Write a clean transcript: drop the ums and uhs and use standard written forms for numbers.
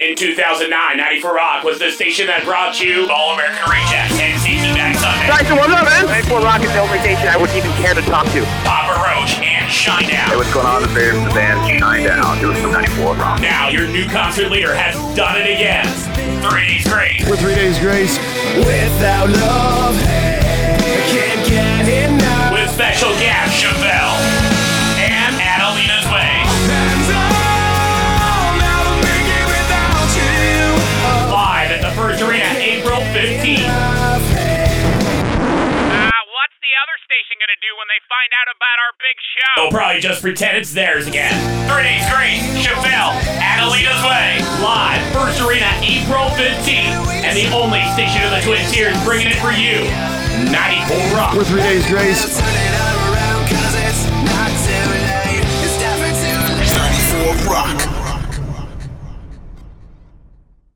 In 2009, 94 Rock was the station that brought you All-American Rejects and CC Back Sunday. Tyson, what's up, man? 94 Rock is the only station I wouldn't even care to talk to. Papa Roach and Shinedown. Hey, what's going on? This is the band Shinedown. It was from 94 Rock. Now your new concert leader has done it again. 3 Days Grace. With 3 Days Grace. Without love, I can't get enough. With special guest Chevelle and Adelina's Way. Live at the First Arena, April 15th. What's the other station gonna do when they find out about our big show? They'll probably just pretend it's theirs again. 3 Days Grace, Chevelle, Adelina's Way. Live, First Arena, April 15th. And the only station in the Twin Tiers bringing it for you. 94 Rock. With 3 Days Grace. 94 Rock.